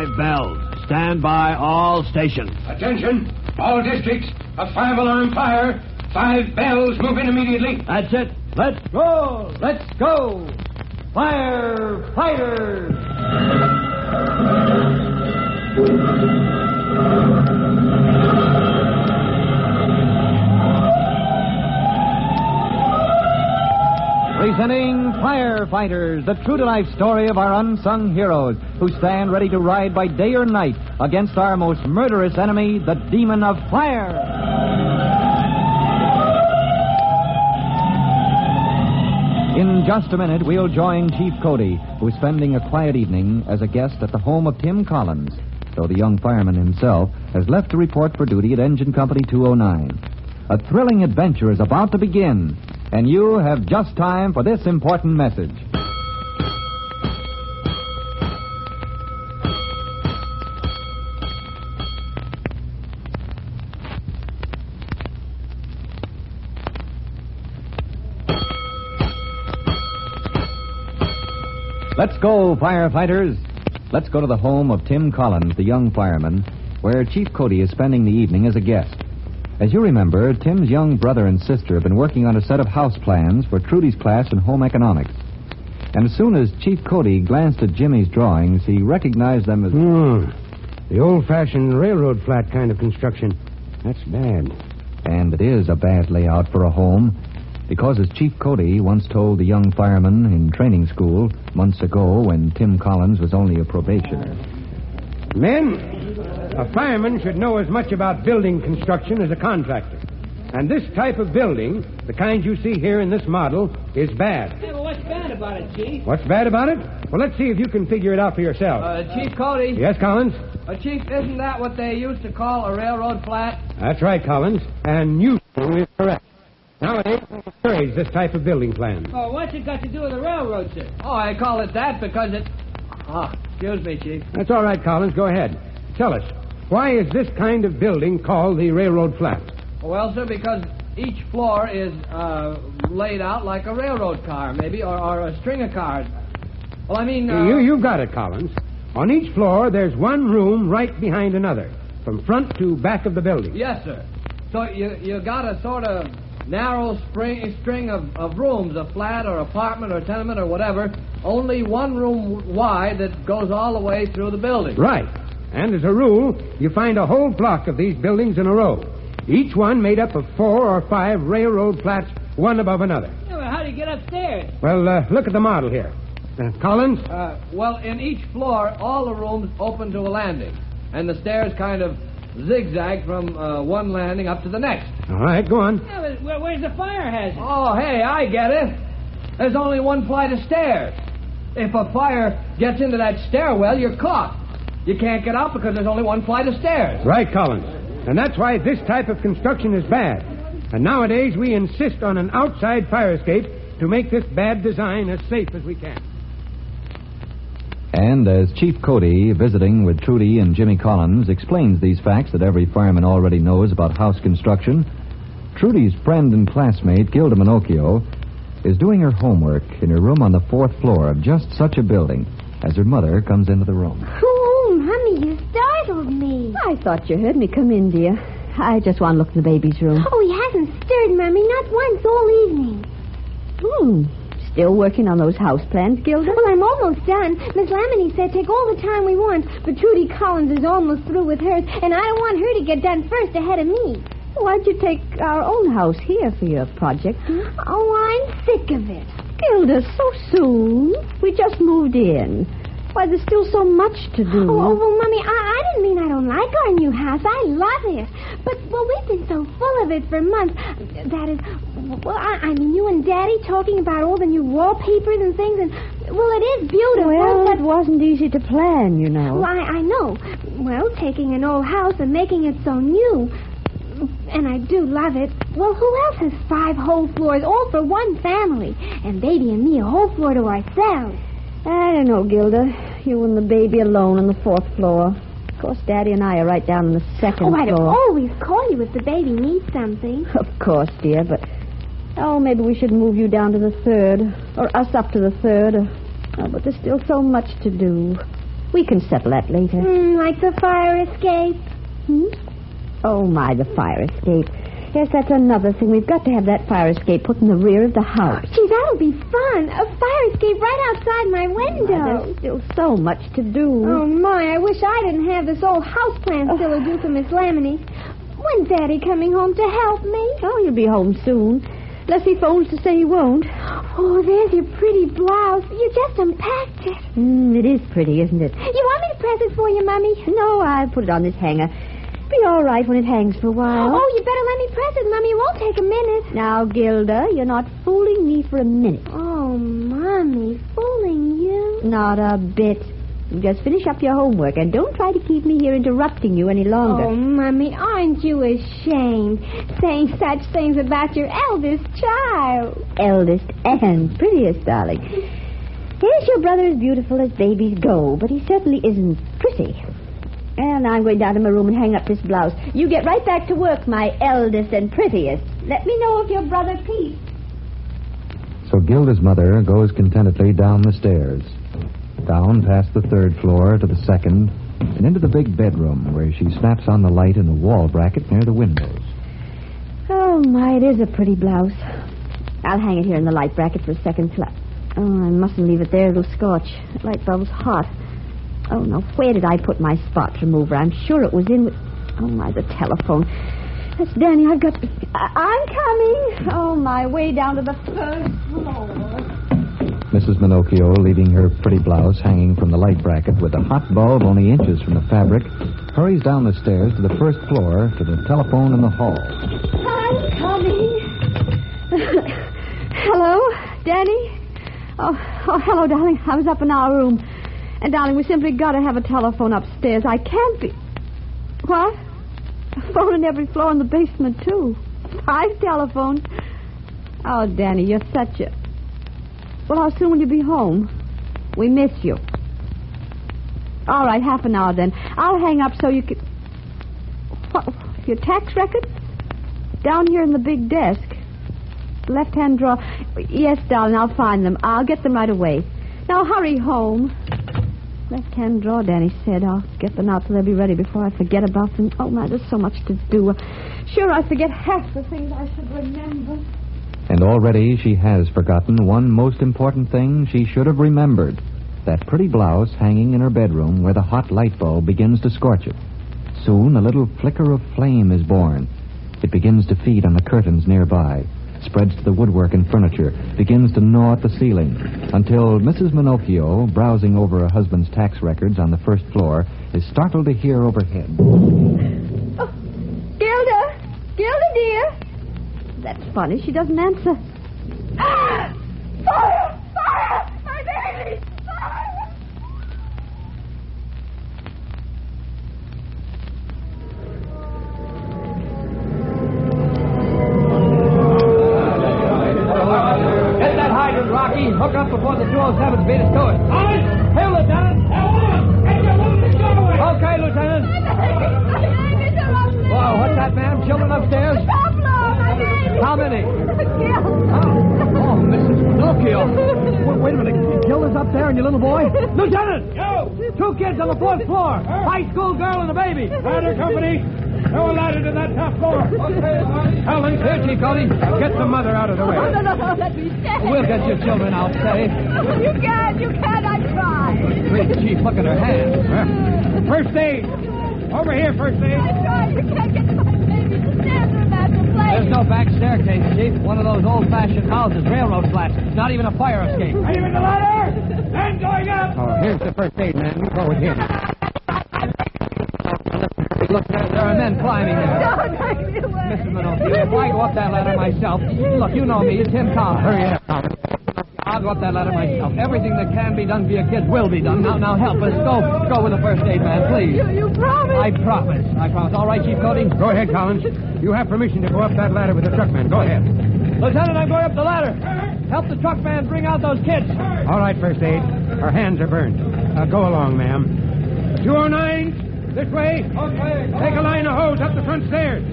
5 bells. Stand by all stations. Attention, all districts. A 5-alarm fire. 5 bells. Move in immediately. That's it. Let's roll. Let's go. Firefighters. Presenting Firefighters, the true-to-life story of our unsung heroes who stand ready to ride by day or night against our most murderous enemy, the demon of fire. In just a minute, we'll join Chief Cody, who's spending a quiet evening as a guest at the home of Tim Collins, though the young fireman himself has left to report for duty at Engine Company 209. A thrilling adventure is about to begin, and you have just time for this important message. Let's go, firefighters. Let's go to the home of Tim Collins, the young fireman, where Chief Cody is spending the evening as a guest. As you remember, Tim's young brother and sister have been working on a set of house plans for Trudy's class in home economics. And as soon as Chief Cody glanced at Jimmy's drawings, he recognized them as... The old-fashioned railroad flat kind of construction. That's bad. And it is a bad layout for a home, because as Chief Cody once told the young fireman in training school months ago when Tim Collins was only a probationer. Men, a fireman should know as much about building construction as a contractor. And this type of building, the kind you see here in this model, is bad. Yeah, well, what's bad about it, Chief? What's bad about it? Well, let's see if you can figure it out for yourself. Chief Cody? Yes, Collins? Chief, isn't that what they used to call a railroad flat? That's right, Collins. And you is correct. Nowadays, we encourage this type of building plan. Oh, what's it got to do with the railroad, sir? Oh, I call it that because it... excuse me, Chief. That's all right, Collins. Go ahead. Tell us, why is this kind of building called the railroad flat? Well, sir, because each floor is laid out like a railroad car, maybe, or a string of cars. Well, I mean... You've got it, Collins. On each floor, there's one room right behind another, from front to back of the building. Yes, sir. So you got a sort of narrow string of rooms, a flat or apartment or tenement or whatever, only one room wide that goes all the way through the building. Right. And as a rule, you find a whole block of these buildings in a row, each one made up of 4 or 5 railroad flats, one above another. Yeah, well, how do you get upstairs? Well, look at the model here. Collins? Well, in each floor, all the rooms open to a landing, and the stairs kind of zigzag from one landing up to the next. All right, go on. Yeah, but where's the fire hazard? Oh, hey, I get it. There's only one flight of stairs. If a fire gets into that stairwell, you're caught. You can't get out because there's only one flight of stairs. Right, Collins. And that's why this type of construction is bad. And nowadays we insist on an outside fire escape to make this bad design as safe as we can. And as Chief Cody, visiting with Trudy and Jimmy Collins, explains these facts that every fireman already knows about house construction, Trudy's friend and classmate, Gilda Minocchio, is doing her homework in her room on the 4th floor of just such a building as her mother comes into the room. Oh, Mommy, you startled me. I thought you heard me. Come in, dear. I just want to look at the baby's room. Oh, he hasn't stirred, Mommy, not once all evening. Still working on those house plans, Gilda? Well, I'm almost done. Miss Lamini said take all the time we want, but Trudy Collins is almost through with hers, and I don't want her to get done first ahead of me. Why'd you take our own house here for your project? Oh, I'm sick of it. Gilda, so soon? We just moved in. Why, there's still so much to do. Oh, well, Mommy, I didn't mean I don't like our new house. I love it. But, well, we've been so full of it for months. That is, well, I mean, you and Daddy talking about all the new wallpapers and things, and, well, it is beautiful. Well, but it wasn't easy to plan, you know. Well, I know. Well, taking an old house and making it so new, and I do love it. Well, who else has 5 whole floors, all for one family? And Baby and me a whole floor to ourselves. I don't know, Gilda. You and the baby alone on the 4th floor. Of course, Daddy and I are right down on the 2nd floor. Oh, I'd always call you if the baby needs something. Of course, dear, but... Oh, maybe we should move you down to the 3rd. Or us up to the 3rd. Oh, but there's still so much to do. We can settle that later. Like the fire escape. Oh, my, the fire escape. Yes, that's another thing. We've got to have that fire escape put in the rear of the house. Gee, that'll be fun. A fire escape right outside my window. There's still so much to do. Oh, my, I wish I didn't have this old houseplant still to do for Miss Lamini. When's Daddy coming home to help me? Oh, he'll be home soon. Unless he phones to say he won't. Oh, there's your pretty blouse. You just unpacked it. It is pretty, isn't it? You want me to press it for you, Mummy? No, I'll put it on this hanger. Be all right when it hangs for a while. Oh, you better let me press it, Mummy. It won't take a minute. Now, Gilda, you're not fooling me for a minute. Oh, Mommy, fooling you? Not a bit. You just finish up your homework and don't try to keep me here interrupting you any longer. Oh, Mommy, aren't you ashamed saying such things about your eldest child? Eldest and prettiest, darling. Yes, your brother is beautiful as babies go, but he certainly isn't pretty. And I'm going down to my room and hang up this blouse. You get right back to work, my eldest and prettiest. Let me know if your brother peeps. So Gilda's mother goes contentedly down the stairs, down past the third floor to the second, and into the big bedroom where she snaps on the light in the wall bracket near the windows. Oh, my, it is a pretty blouse. I'll hang it here in the light bracket for a second till Oh, I mustn't leave it there. It'll scorch. That light bulb's hot. Oh, no, where did I put my spot remover? I'm sure it was in with... Oh, my, the telephone. That's Danny. I've got... I'm coming. Oh, my, way down to the first floor. Mrs. Minocchio, leaving her pretty blouse hanging from the light bracket with a hot bulb only inches from the fabric, hurries down the stairs to the first floor to the telephone in the hall. I'm coming. Hello, Danny? Oh, hello, darling. I was up in our room. And, darling, we simply got to have a telephone upstairs. I can't be... What? A phone on every floor in the basement, too. 5 telephones. Oh, Danny, you're such a... Well, how soon will you be home? We miss you. All right, half an hour, then. I'll hang up so you can... What? Your tax record? Down here in the big desk. Left-hand drawer. Yes, darling, I'll find them. I'll get them right away. Now, hurry home. Left-hand drawer, Danny said. I'll get them out so they'll be ready before I forget about them. Oh, my, there's so much to do. Sure, I forget half the things I should remember. And already she has forgotten one most important thing she should have remembered. That pretty blouse hanging in her bedroom where the hot light bulb begins to scorch it. Soon a little flicker of flame is born. It begins to feed on the curtains nearby, spreads to the woodwork and furniture, begins to gnaw at the ceiling, until Mrs. Minocchio, browsing over her husband's tax records on the first floor, is startled to hear overhead. Oh, Gilda! Gilda, dear! That's funny. She doesn't answer. Fire! Fire! My baby! Fire! Get that hydrant, Rocky. Hook up before the 207 beat us to it. Hey, Lieutenant. Okay, Lieutenant. Whoa, what's that, ma'am? Children upstairs? How many? Oh, Mrs. Pinocchio. Wait a minute. Gilda's up there and your little boy? Lieutenant! Yo! 2 kids on the 4th floor. High school girl and a baby. Ladder company. Throw a ladder to that top floor. Okay, Helen, here, Chief Cody. get the mother out of the way. No, let me stay. We'll get your children out safe. You can't, I try. Wait, Chief, look at her hand. First aid. Over here, first aid. try. You can't get my baby. The stairs are about to play. There's no back staircase, Chief. One of those old-fashioned houses, railroad flats. Not even a fire escape. Are you in the ladder? And going up. Oh, here's the first aid man. You go with him. Look, there are men climbing there. Don't take me away. Mrs. Minocchio, if I go up that ladder myself... Look, you know me. It's Tim Collins. Hurry up, Collins. I'll go up that ladder myself. Everything that can be done for your kids will be done. Now help us. Go with the first aid man, please. You promise? I promise. All right, Chief Cody? Go ahead, Collins. You have permission to go up that ladder with the truckman. Go ahead. Lieutenant, I'm going up the ladder. Help the truck man bring out those kids. All right, first aid. Our hands are burned. Go along, ma'am. 209. This way. Okay. Take a line of hose up the front stairs.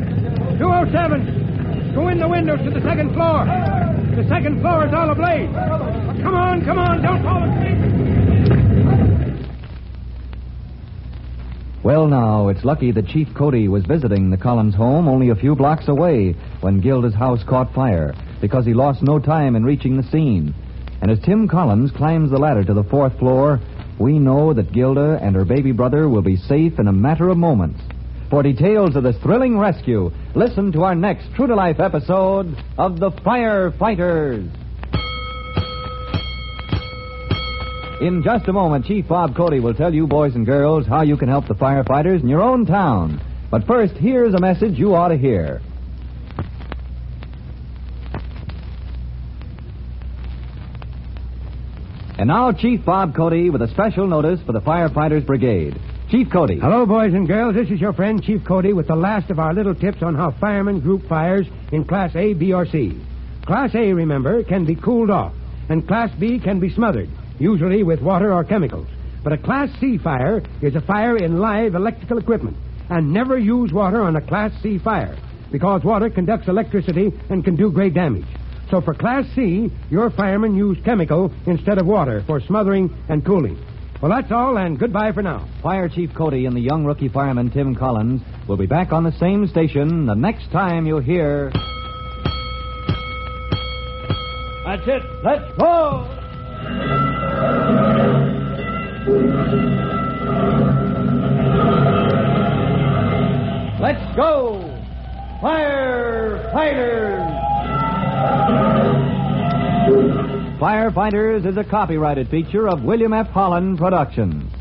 207. Go in the windows to the 2nd floor. The 2nd floor is all ablaze. Come on. Don't fall asleep. Well, now, it's lucky that Chief Cody was visiting the Collins home only a few blocks away when Gilda's house caught fire, because he lost no time in reaching the scene. And as Tim Collins climbs the ladder to the 4th floor, we know that Gilda and her baby brother will be safe in a matter of moments. For details of this thrilling rescue, listen to our next true-to-life episode of The Firefighters. In just a moment, Chief Bob Cody will tell you, boys and girls, how you can help the firefighters in your own town. But first, here's a message you ought to hear. And now, Chief Bob Cody with a special notice for the Firefighters Brigade. Chief Cody. Hello, boys and girls. This is your friend, Chief Cody, with the last of our little tips on how firemen group fires in Class A, B, or C. Class A, remember, can be cooled off, and Class B can be smothered, usually with water or chemicals. But a Class C fire is a fire in live electrical equipment. And never use water on a Class C fire, because water conducts electricity and can do great damage. So for Class C, your firemen use chemical instead of water for smothering and cooling. Well, that's all, and goodbye for now. Fire Chief Cody and the young rookie fireman Tim Collins will be back on the same station the next time you hear... That's it. Let's go! Let's go, Firefighters! Firefighters is a copyrighted feature of William F. Holland Productions.